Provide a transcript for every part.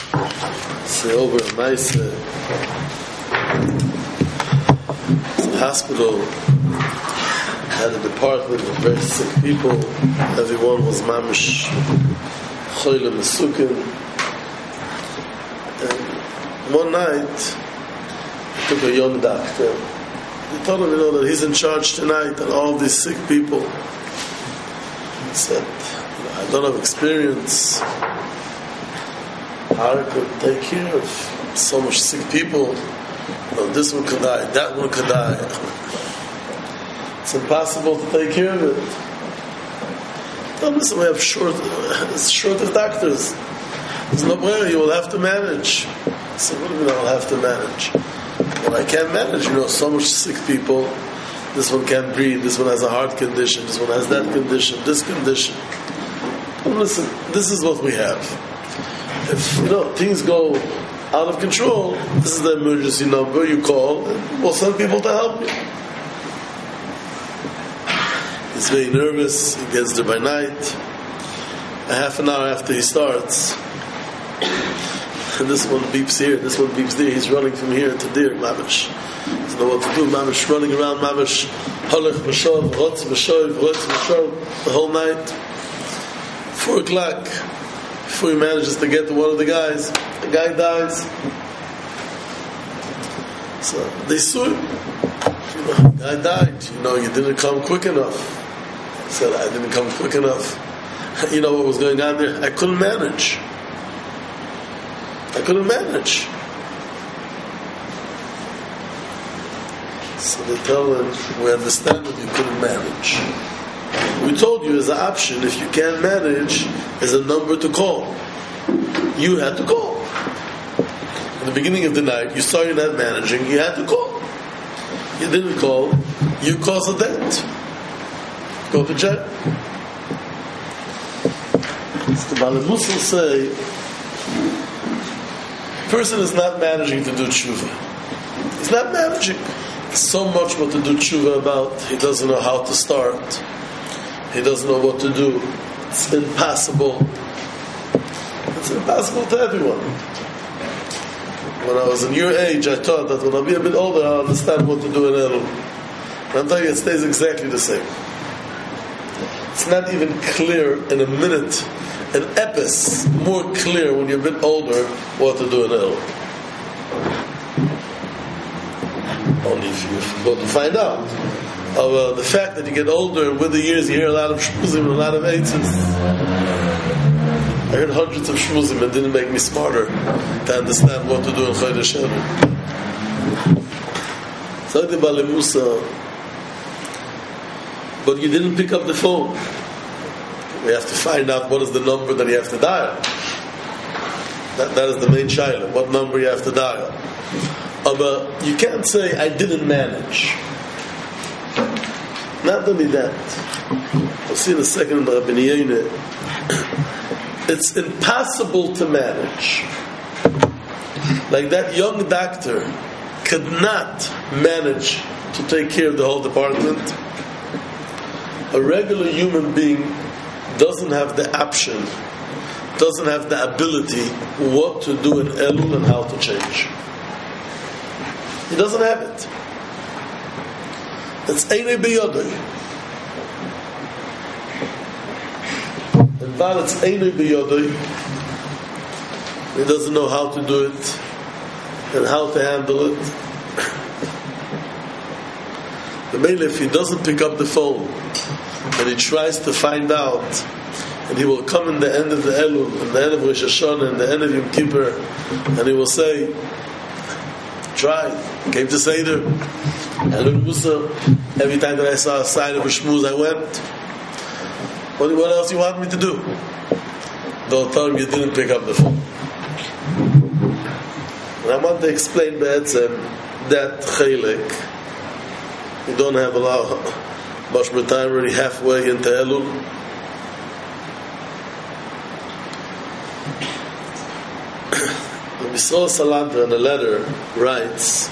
say over a mice. It's a hospital. Had a department of very sick people. Everyone was mamish choyle mesukin. And one night, he took a young doctor. He told him, that he's in charge tonight, and all these sick people. He said, I don't have experience. How I could take care of so much sick people? This one could die, that one could die. It's impossible to take care of it. Listen, we have short of doctors. There's no way, you will have to manage. So what do you mean I'll have to manage? Well, I can't manage, so much sick people. This one can't breathe, this one has a heart condition, this one has that condition, this condition. Well, listen, this is what we have. If, things go out of control, this is the emergency number, you call, and we'll send people to help you. He's very nervous, he gets there by night. A half an hour after he starts, and this one beeps here, this one beeps there, he's running from here to there, mamish. He doesn't know what to do, mamish, running around, mamish, halach, v'shov, rotz, v'shov, rotz, v'shov, the whole night. 4 o'clock, before he manages to get to one of the guys, the guy dies. So they sue him. The guy died. You didn't come quick enough. He said, I didn't come quick enough. You know what was going on there? I couldn't manage. So they tell him, we understand that you couldn't manage. We told you as an option, if you can't manage, as a number to call. You had to call. In the beginning of the night, you saw you're not managing, you had to call. You didn't call, you caused a debt. Go to jail. So the Baalei Mussar say, person is not managing to do tshuva. He's not managing. So much what to do tshuva about, he doesn't know how to start. He doesn't know what to do. It's impossible. It's impossible to everyone. When I was in your age, I thought that when I'll be a bit older, I'll understand what to do in Elul. And I'm telling you, it stays exactly the same. It's not even clear in a minute, an epis, more clear when you're a bit older what to do in Elul. Only if you go to find out. The fact that you get older, and with the years you hear a lot of shmuzim and a lot of eitzes. I heard hundreds of shmuzim and didn't make me smarter to understand what to do in Chodesh Elul. So the Baalei Mussar, but you didn't pick up the phone. We have to find out what is the number that you have to dial. That is the main shayla. What number you have to dial. But you can't say, I didn't manage. Not only that. We'll see in a second about Rabbi Yehuda. It's impossible to manage. Like that young doctor could not manage to take care of the whole department. A regular human being doesn't have the option, doesn't have the ability what to do in Elul and how to change. He doesn't have it. It's Einei B'Yodai. And while it's Einei B'Yodai, he doesn't know how to do it and how to handle it. The mail, if he doesn't pick up the phone and he tries to find out, and he will come in the end of the Elul, in the end of Rosh Hashanah, in the end of Yom Kippur, and he will say, try, came to Seder, Elul Mussar, every time that I saw a sign of a shmuz, I went. What else you want me to do? They'll tell him you didn't pick up the phone. And I want to explain that chaylik. You don't have a lot much more time, already halfway into Elul. Yisrael Salanter in a letter writes,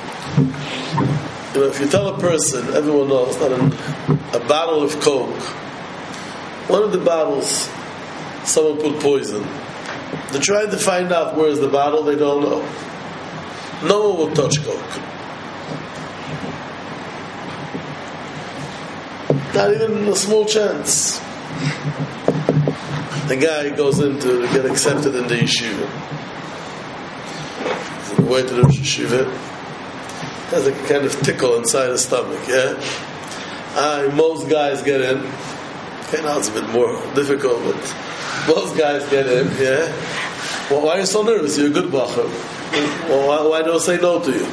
if you tell a person, everyone knows that a bottle of Coke, one of the bottles, someone put poison. They're trying to find out where's the bottle, they don't know. No one will touch coke. Not even a small chance. The guy goes in to get accepted in the yeshiva. On the way to the Rosh Yeshiva, has a kind of tickle inside his stomach, yeah? Most guys get in. Okay, now it's a bit more difficult, but most guys get in, yeah? Well, why are you so nervous? You're a good bacher. Well, why don't I say no to you?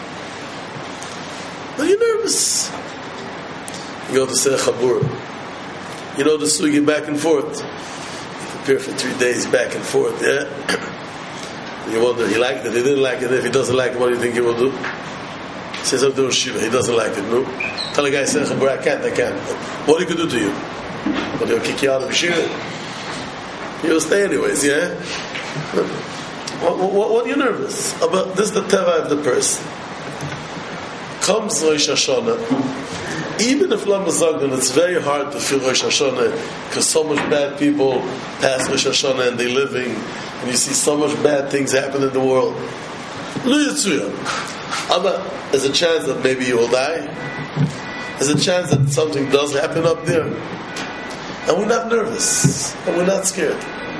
Well, you're nervous. You go to say Chabur. You know the sugi back and forth. You prepare for 3 days back and forth, yeah? You wonder, he liked it, he didn't like it. If he doesn't like it, what do you think he will do? He says, I'll do a shiva. He doesn't like it, no? Tell a guy, say Chabur, I can't. What he could do to you? But he'll kick you out of the shiva. You'll stay anyways, yeah? What are you nervous about? This is the teva of the person. Comes Rosh Hashanah. Even if Lam Zagdan, it's very hard to feel Rosh Hashanah because so much bad people pass Rosh Hashanah and they're living, and you see so much bad things happen in the world. There's a chance that maybe you will die. There's a chance that something does happen up there. And we're not nervous. And we're not scared.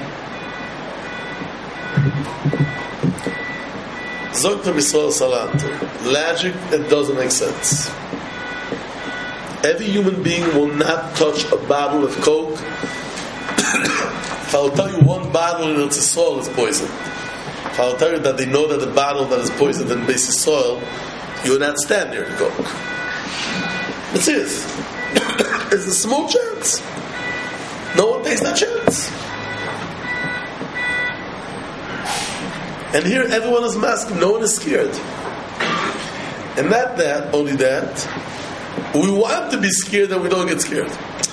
Zokta B'Yisrael Salanto. Logic that doesn't make sense. Every human being will not touch a bottle of Coke. If I'll tell you one bottle in Eretz Yisrael is poisoned, if I'll tell you that they know that the bottle that is poisoned in Beis Yisrael, you will not stand near the Coke. That's it. It's a small chance. No one takes that chance. And here everyone is masking, no one is scared. And not that, only that, we want to be scared and we don't get scared.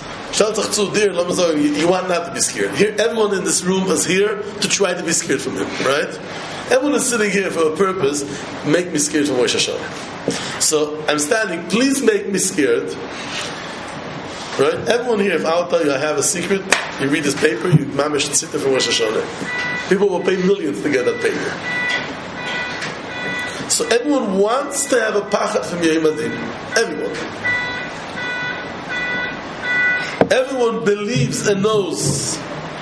You want not to be scared. Here, everyone in this room is here to try to be scared from him, right? Everyone is sitting here for a purpose, make me scared from Rosh Hashanah. So, I'm standing, please make me scared. Right? Everyone here, if I'll tell you I have a secret, you read this paper, you mamish and sit there for Rosh Hashanah. People will pay millions to get that paper. So everyone wants to have a pachat from Yom Adin. Everyone believes and knows.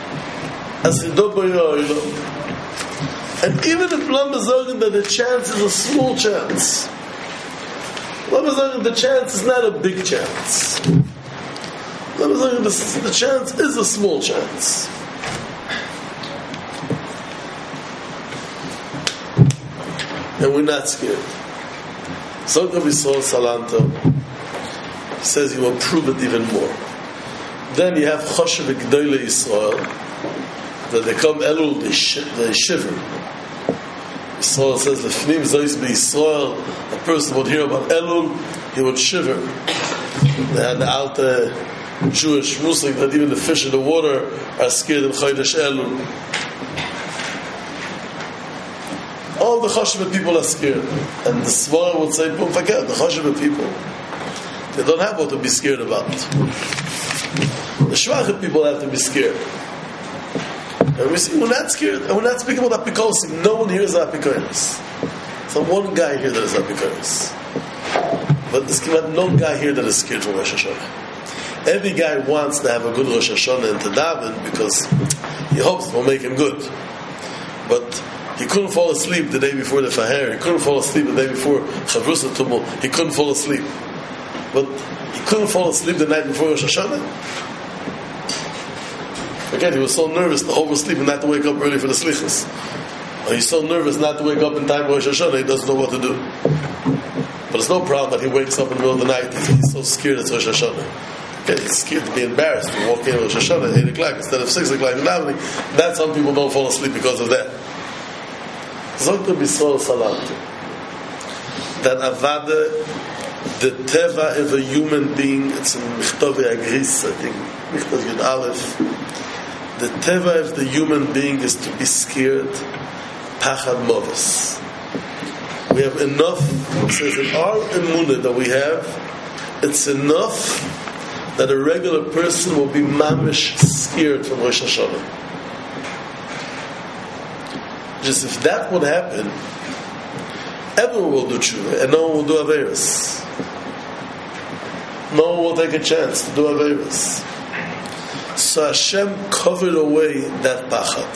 And even if Lama Zogan that the chance is a small chance, Lama Zogan the chance is not a big chance. Lama Zogan the chance is a small chance. And we're not scared. Zokta B'Yisrael Salanto says he will prove it even more. Then you have Choshev G'dolei Yisrael, that they come Elul, they shiver. Yisrael says, L'fnim Zois B'Yisrael, a person would hear about Elul, he would shiver. They had the alte Jewish Muslim that even the fish in the water are scared in Chodesh Elul. All the Choshev people are scared. And the Svara would say, don't forget, the Choshev people, they don't have what to be scared about. The Shvachim people have to be scared. And we see, we're not scared. And we're not speaking about Apikosim. No one here is Apikosim. So one guy here that is Apikosim. But there's no guy here that is scared from Rosh Hashanah. Every guy wants to have a good Rosh Hashanah and to daven because he hopes it will make him good. But he couldn't fall asleep the day before the Faher. He couldn't fall asleep the day before Chavrusa Tumul. He couldn't fall asleep. But he couldn't fall asleep the night before Rosh Hashanah. Again, he was so nervous to oversleep and not to wake up early for the slichus. Or he's so nervous not to wake up in time for Rosh Hashanah, he doesn't know what to do. But it's no problem that he wakes up in the middle of the night. He's so scared it's Rosh Hashanah. Okay, he's scared to be embarrassed to walk in Rosh Hashanah at 8 o'clock instead of 6 o'clock in the evening. That some people don't fall asleep because of that. Zokta B'Yisrael Salanto. That avada, the teva of a human being, it's in Michtavi Agris, I think, Michtav Yud Aleph. The teva of the human being is to be scared. Pachad Movis. We have enough, it says in our emunah that we have, it's enough that a regular person will be mamish scared from Rosh Hashanah. Just if that would happen, everyone will do tshuva, and no one will do averos. No one will take a chance to do averos. So Hashem covered away that pachad.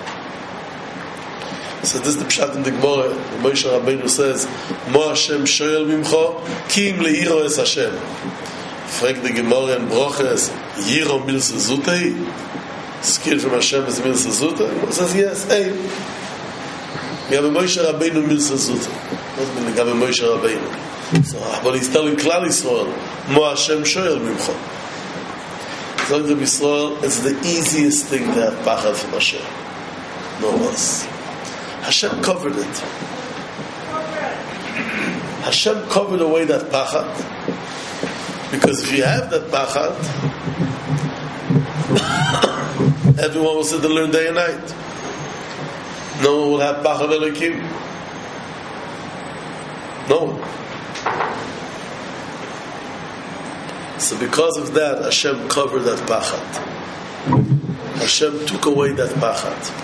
So this is the pshat in the Gemara. Moshe Rabbeinu says, "Mo Hashem shoyel mimcho, ki im leiro es Hashem." Fragt the Gemara in Broches, "Yiro milse zutei?" Skill from Hashem is milse zutei. He says, "Yes, hey." We have a Moshe Rabbeinu milse zutei. What mean we have a Moshe Rabbeinu? So, but he's telling Klal Yisrael, "Mo Hashem shoyel mimcho." Telling the Yisrael, it's the easiest thing to have pachad from Hashem. No less. Hashem covered it. Hashem covered away that pachad, because if you have that pachad, everyone will sit and learn day and night. No one will have pachad Elokim. No one. So because of that, Hashem covered that pachad. Hashem took away that pachad.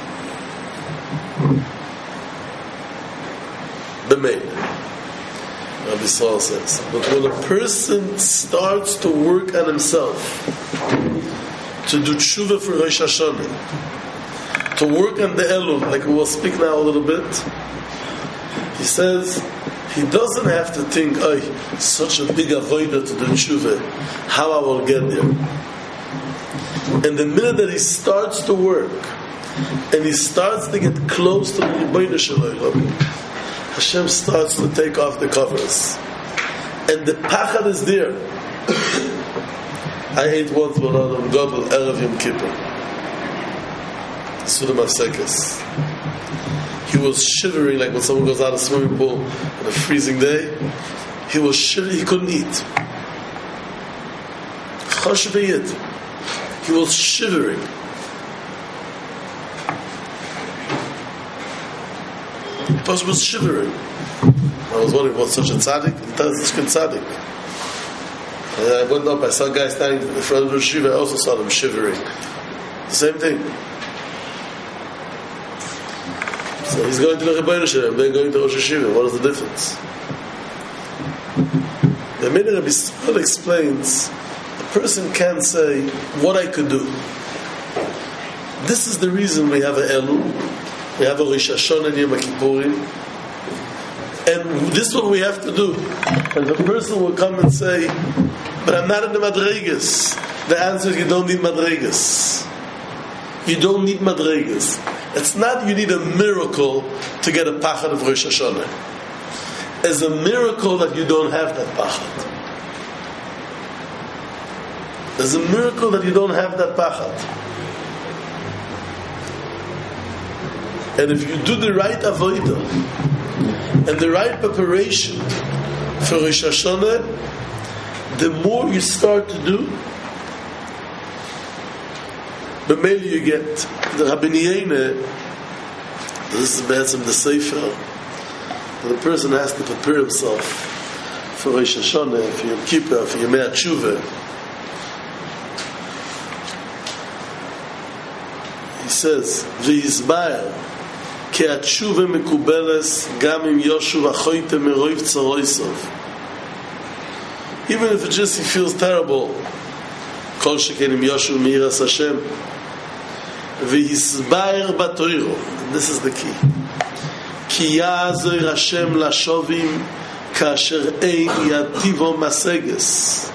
The main. Rabbi Saul says. But when a person starts to work on himself, to do tshuva for Rosh Hashanah, to work on the Elul, like we will speak now a little bit, he says, he doesn't have to think, such a big avodah to do tshuva, how I will get there. And the minute that he starts to work, and he starts to get close to the Rebbeinu Shalom, Hashem starts to take off the covers. And the pachad is there. I ate once with Adam Gadol, Erev Yom Kippur. Suda Mafsekes. He was shivering like when someone goes out of a swimming pool on a freezing day. He was shivering, he couldn't eat. He was shivering. The person was shivering. I was wondering, what's such a tzaddik? He thought it's such a tzaddik. I went up, I saw a guy standing in front of the Shiva, I also saw them shivering. The same thing. So he's going to the Rebbeinu Shalom, they're going to Rosh Hashiva. What is the difference? The minute Rabbi Yisrael explains, a person can't say what I could do. This is the reason we have a Elul. We have a Rosh Hashanah and Yom Kippurim, and this is what we have to do. And the person will come and say, "But I'm not in the Madregas." The answer is, you don't need Madregas. You don't need Madregas. It's not you need a miracle to get a pachad of Rosh Hashanah. It's a miracle that you don't have that pachad. It's a miracle that you don't have that pachad. And if you do the right avodah and the right preparation for Rosh Hashanah, the more you start to do, the more you get. The Rabbeinu Yonah, this is Be'etzem the Sefer, the person has to prepare himself for Rosh Hashanah, for Yom Kippur, for Yom HaTshuvah. He says, V'yizbaer כי התשובה מקובלת גם אם יושוב החויטה מרוב צרויסוב. Even if it just he feels terrible, כל שכן אם יושוב מירס השם, והסבר בתוירו, this is the key, כי יעזור השם לשובים כאשר אין יטיבו מסגס,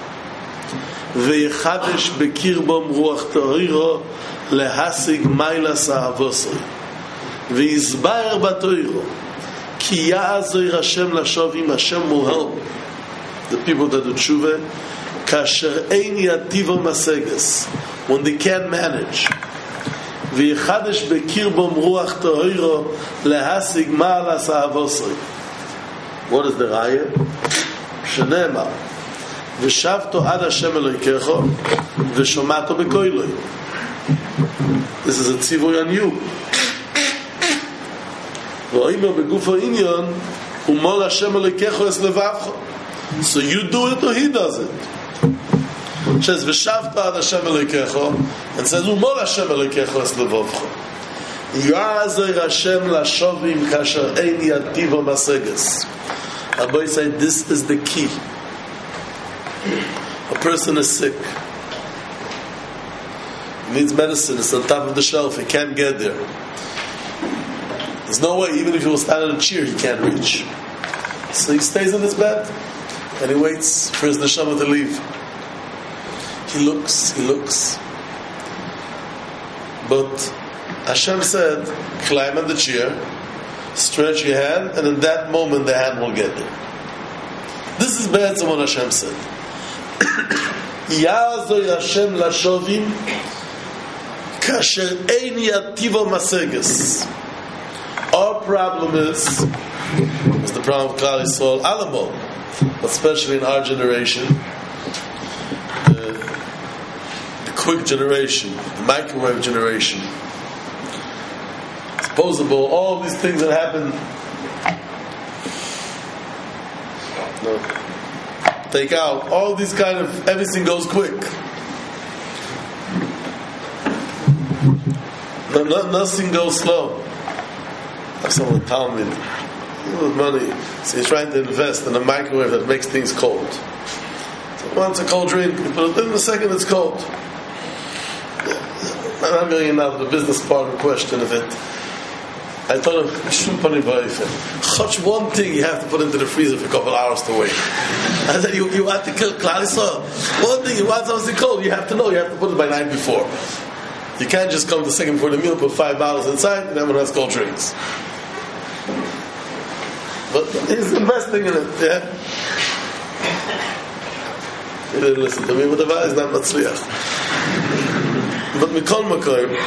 ויחדש בקרבום רוח תוירו להשיג מיילס האבוסוי. ויסבר בתוירו כי יעזור השם לשובים, Hashem will help the people that do tshuva כאשר אין יטיבו מסגס, when they can't manage, ויחדש בקרבום רוח תוירו להשיג מעלס האבוסוי. What is the raya? שנאמר ושבתו עד השם אלוהיכך ושומעתו בקולו. This is a tzivoy on you. So you do it or he does it. It says V'shavta ad Hashem Elokecho and says Umol Hashem Elokecho es levavcho. Ya'azor Hashem lashovim kasher ein yativo maseges. Abai said this is the key. A person is sick. He needs medicine. It's on top of the shelf. He can't get there. There's no way, even if he will stand on a chair, he can't reach. So he stays in his bed and he waits for his neshama to leave. He looks. But Hashem said, climb on the chair, stretch your hand, and in that moment the hand will get there. This is bad what Hashem said. Ya'azor Hashem lashovim kasher ein yativo maseges. Our problem is the problem of Klal Yisrael Alamo, especially in our generation, the quick generation, the microwave generation. Disposable, all these things that happen. Take out, all these kind of, everything goes quick. Nothing goes slow. I have someone tell me, with money, so he's trying to invest in a microwave that makes things cold. So once a cold drink, you put it in a second, it's cold. I'm not going into the business part of the question of it. I told him, Chotch, one thing you have to put into the freezer for a couple of hours to wait. I said, you want to kill Klal Yisrael. One thing, you want something cold, you have to know, you have to put it by night before. You can't just come the second before the meal, put 5 bottles inside, and everyone has cold drinks. But he's investing in it, yeah? He didn't listen to me, but the Vah is not Matzliach. But Mikol Makoim,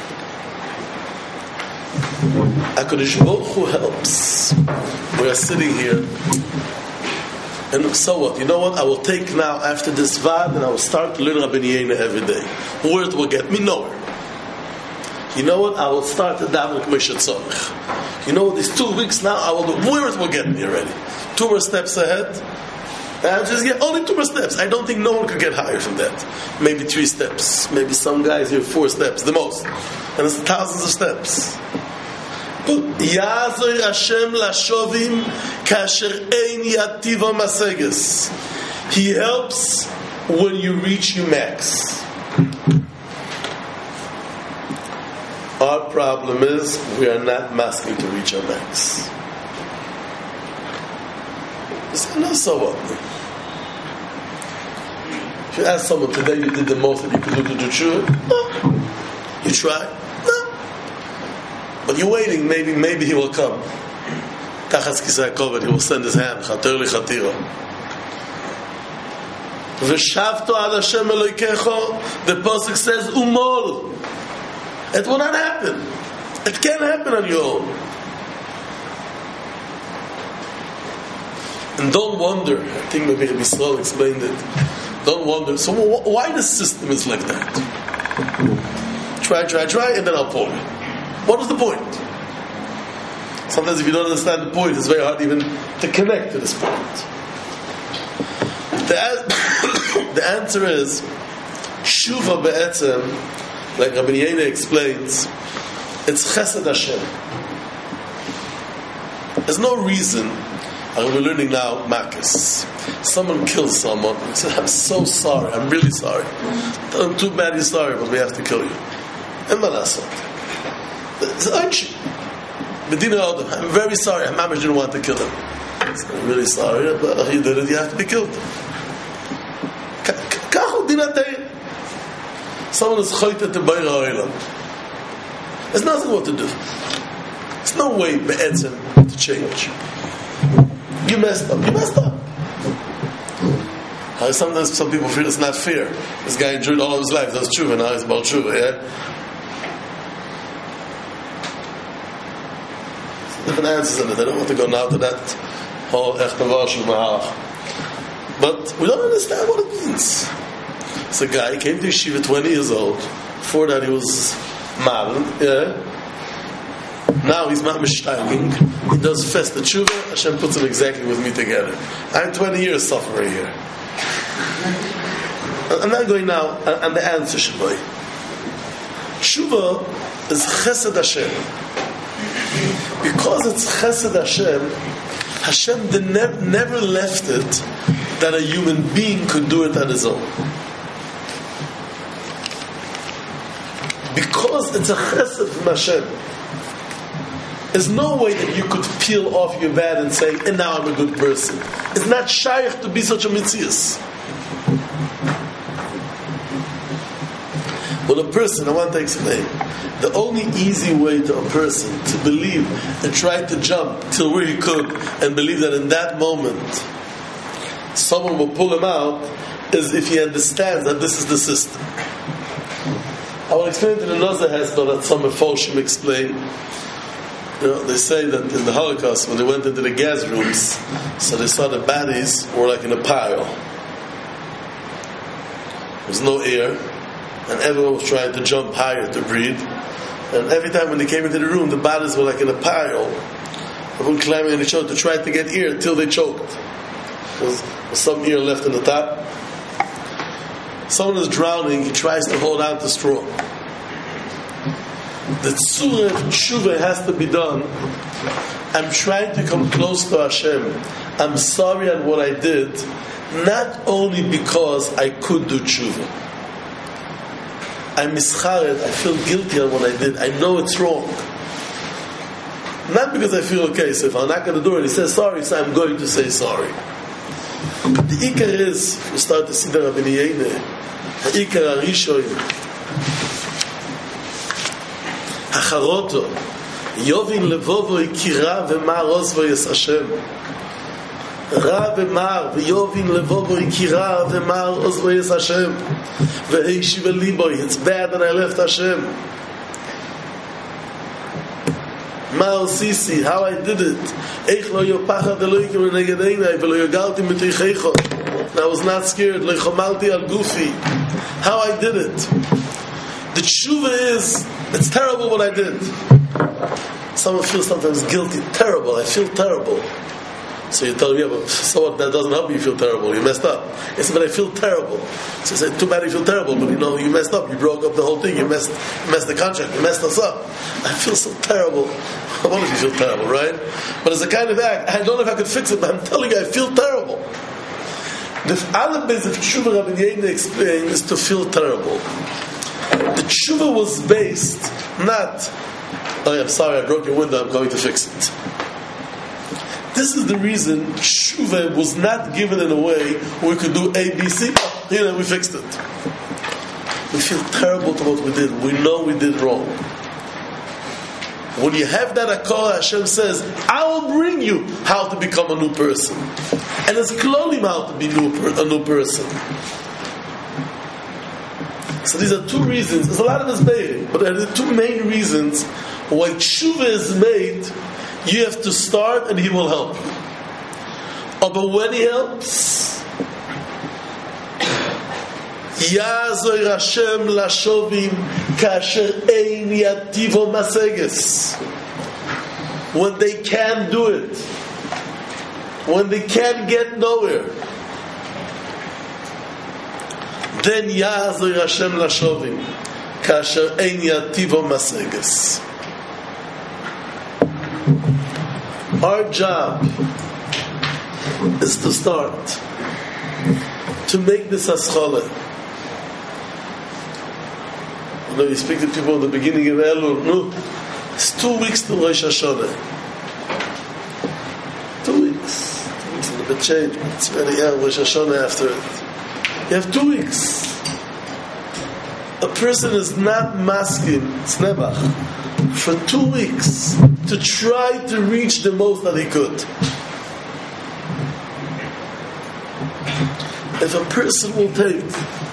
HaKadosh Baruch Hu helps. We are sitting here, and so what? You know what? I will take now, after this Vad, and I will start to learn Rabbeinu Yena every day. Where it will get me? Nowhere. You know what? I will start to daven K'moshe Tzorich. You know what? These 2 weeks now, I will do where it will get me already. 2 more steps ahead. And I'll just get only 2 more steps. I don't think no one could get higher from that. Maybe 3 steps. Maybe some guys here 4 steps, the most. And it's thousands of steps. But Ya'azor Hashem lashovim kasher ein yativo maseges. He helps when you reach your max. Our problem is we are not masking to reach our max. No, so what? If you ask someone today, you did the most that you could do to do tshuva? No. You try? No. But you're waiting, maybe he will come. Tachas kisei koved, he will send his hand. Chater li chatira. V'shavto al Hashem Elokecho, the pasuk says, umol. It will not happen. It can't happen on your own. And don't wonder, I think maybe Rabbi Yisrael explained it, don't wonder, so why the system is like that? Try, and then I'll pull you. What was the point? Sometimes if you don't understand the point, it's very hard even to connect to this point. The answer is, Shuva be'etzem, like Rabbi Yena explains, it's Chesed Hashem. There's no reason. We're learning now Makis. Someone kills someone. He said, I'm so sorry. I'm really sorry. I'm too bad you're sorry, but we have to kill you. And Malasot. It's Aichi. I'm very sorry. Mamash didn't want to kill him. I'm really sorry, but you did it. You have to be killed. Someone is choyted to Beir HaOlam. There's nothing what to do. There's no way be'etzem to change. You messed up. Sometimes some people feel it's not fair. This guy enjoyed all of his life. That's tshuva. Now he's about tshuva. Yeah. Different answers in it. I don't want to go now to that whole echtavah shel mahalach. But we don't understand what it means. So a guy came to yeshiva 20 years old. Before that he was marin. Yeah. Now he's mamish steiging. He does fest the tshuva. Hashem puts him exactly with me together. I'm 20 years suffering here. I'm not going now, and the answer should be tshuva is Chesed Hashem. Because it's Chesed Hashem, Hashem never left it that a human being could do it on his own. Because it's a Chesed from Hashem, there's no way that you could peel off your bad and say, and now I'm a good person. It's not shaykh to be such a mitzias. Well, a person, I want to explain, the only easy way to a person to believe and try to jump till where he could and believe that in that moment someone will pull him out is if he understands that this is the system. I will explain it in another Hesper that some Mefolshim explain. They say that in the Holocaust, when they went into the gas rooms, so they saw the bodies were like in a pile. There was no air, and everyone was trying to jump higher to breathe. And every time when they came into the room, the bodies were like in a pile. Everyone climbing on each other to try to get air until they choked. There was some air left in the top. Someone is drowning, he tries to hold on to straw. The tzura of tshuva has to be done. I'm trying to come close to Hashem. I'm sorry on what I did, not only because I could do tshuva. I'm mischared, I feel guilty on what I did. I know it's wrong. Not because I feel okay, so if I'm not going to do it, he says sorry, so I'm going to say sorry. The ikar is, if you start to see the Rabbi Yene, the ikar arishon, Hacharoto, Yovin levovo ikira v'mar osvo yes Hashem. Ra v'mar v'yovin levovo ikira v'mar osvo yes Hashem. V'heishiv liboy, it's bad that I left Hashem. Ma'al sisi, how I did it. Eich lo yopachad Elohikim v'neged einai v'lo yogalti miteicheicho. And I was not scared. Lo chomalti al gufi. How I did it. The tshuva is, it's terrible what I did. Someone feels sometimes guilty, terrible, I feel terrible. So you tell me, yeah, but so what, that doesn't help you feel terrible, you messed up. I said, but I feel terrible. So I said, too bad you feel terrible, but you messed up, you broke up the whole thing, you messed the contract, you messed us up. I feel so terrible. I wonder if you feel terrible, right? But it's a kind of act, I don't know if I could fix it, but I'm telling you, I feel terrible. The other base of tshuva Rabbi Yene explained is to feel terrible. The tshuva was based not, oh, I'm sorry, I broke your window, I'm going to fix it. This is the reason tshuva was not given in a way where we could do A, B, C. We fixed it. We feel terrible to what we did. We know we did wrong. When you have that akor, Hashem says, I will bring you how to become a new person. And it's klolim how to be a new person. So these are two reasons. There's a lot of this made, but there are the two main reasons why tshuva is made. You have to start, and He will help you. Oh, but when He helps, Yazoy Hashem lashovim kasher ein yativo maseges. When they can't do it, when they can't get nowhere, then Yazoy Hashem lashovim kasher ein yativo maseges. Our job is to start to make this haschala. You speak to people at the beginning of Elul. No, it's 2 weeks to Rosh Hashanah. 2 weeks. 2 weeks a little bit change, but it's very Rosh Hashanah after it. You have 2 weeks. A person is not masking tznebach for 2 weeks to try to reach the most that he could. If a person will take,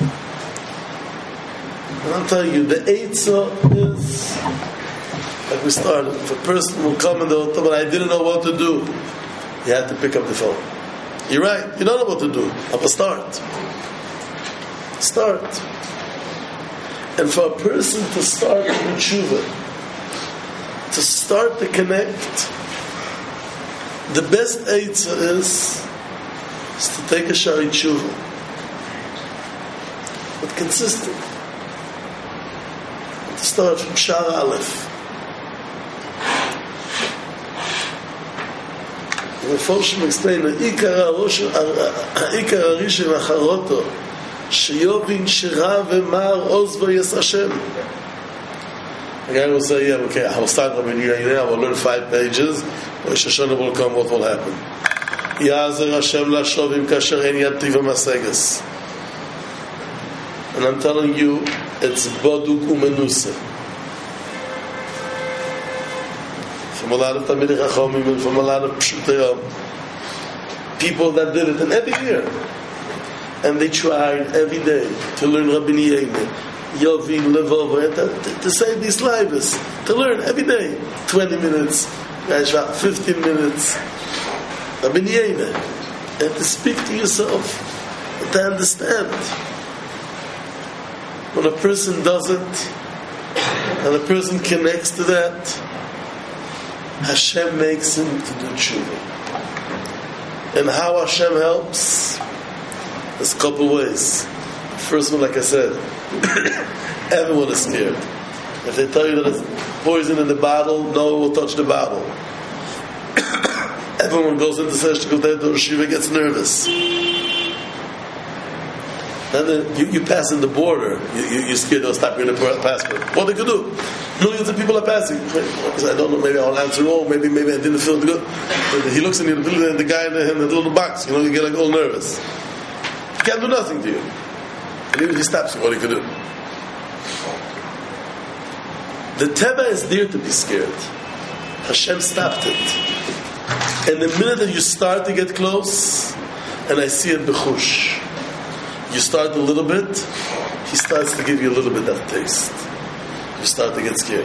and I'm telling you, the Eitzah is, like we started, if a person will come and they'll tell me, I didn't know what to do, you have to pick up the phone. You're right, you don't know what to do. I'm a start. Start. And for a person to start with tshuva, to start to connect, the best eitzah is to take a shari tshuva, but consistent. To start from Shar Aleph. The Meforshim explain that Ikar Arishim Acharoto Sheyovin Shira V'mar Ozvo Yes Hashem. The guy will say, yeah, okay, I will start Rabbi Yehuda, I will learn 5 pages, Rosh Hashanah will come, what will happen? Yazer Hashem Lashovim Kasher En Yativ Maseges. And I'm telling you, it's Boduk Umenusa. From a lot of Talmidei Chachamim and from a lot of Pshutei people that did it, and every year. And they tried every day to learn Rabbi Yehuda, Yovin, Levova, to say these lives, to learn every day, 20 minutes, 15 minutes, Rabbi Yehuda, and to speak to yourself, and to understand. When a person does it, and a person connects to that, Hashem makes him to do tshuva. And how Hashem helps? There's a couple ways. First one, like I said, everyone is scared. If they tell you that there's poison in the bottle, no one will touch the bottle. Everyone goes into session, goes there to Shiva, gets nervous. Then you pass in the border, you're scared they'll stop you in the passport. What they could do? Millions of people are passing. I don't know, maybe I'll answer wrong, maybe I didn't feel good. He looks in the guy in the little box, you get like all nervous. He can't do nothing to you. And even if he stops you, what he could do? The Teva is there to be scared. Hashem stopped it. And the minute that you start to get close, and I see it b'chush, you start a little bit, he starts to give you a little bit of taste. You start to get scared.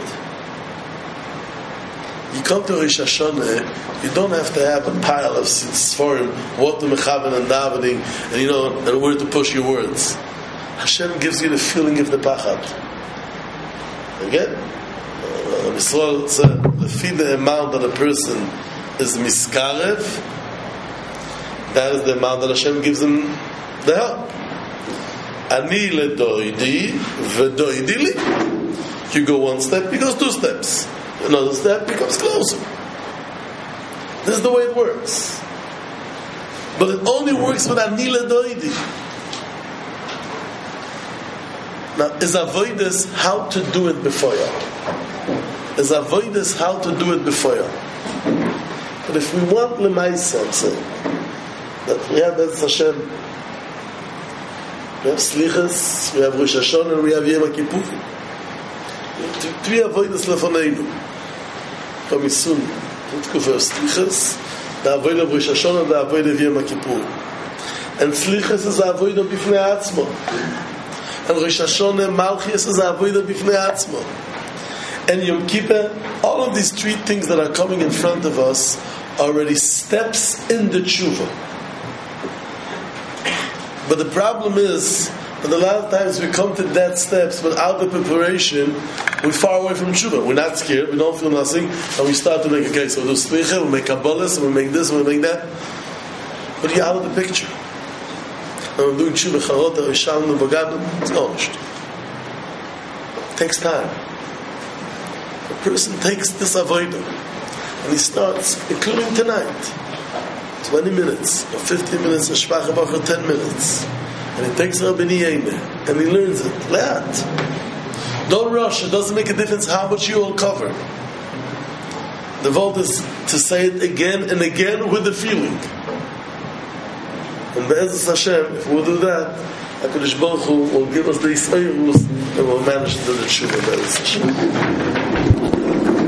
You come to Rosh Hashanah, you don't have to have a pile of sforim, what to mechaven and davening, and where to push your words. Hashem gives you the feeling of the pachad. Again, Yisrael said, the amount that a person is miskarev, that is the amount that Hashem gives him the help. Ani ledoidi v'doidi li. You go one step, he goes 2 steps. Another step becomes closer. This is the way it works. But it only works with ani ledoidi. Now, is avoidance how to do it before you? Is avoidance how to do it before you? But if we want l'maisa, I'm saying that we have Be'ez Hashem, we have Slichas, we have Rosh Hashanah, and we have Yom Kippur. 3 avoidance lefoneinu. Come soon. Tkufa of Slichas, the avoid of Rosh Hashanah, the avoid of Yom Kippur. And Slichas is the avoid of Bifnei Atzmo. And Rosh Hashanah, Malchus is the avoid of Bifnei Atzmo. And Yom Kippur, all of these 3 things that are coming in front of us are already steps in the tshuva. But the problem is that a lot of times we come to that steps without the preparation, we're far away from tshuva. We're not scared, we don't feel nothing, and we start to make, okay, so we'll do slicha, we'll make kabbalas, we'll make this, we'll make that. But you're out of the picture. And we're doing tshuva, charota, rishalnu, bogadnu, it's not. It takes time. A person takes this avodah and he starts, including tonight, 20 minutes or 15 minutes, or shvach or 10 minutes, and he takes Rabbi Yehuda and he learns it. Le'at. Don't rush. It doesn't make a difference how much you will cover. The vote is to say it again and again with the feeling. And Be'ez Hashem, if we'll do that, HaKadosh Baruch Hu will give us the Yisraelus and we'll manage to do the Tshuva Be'ez Hashem.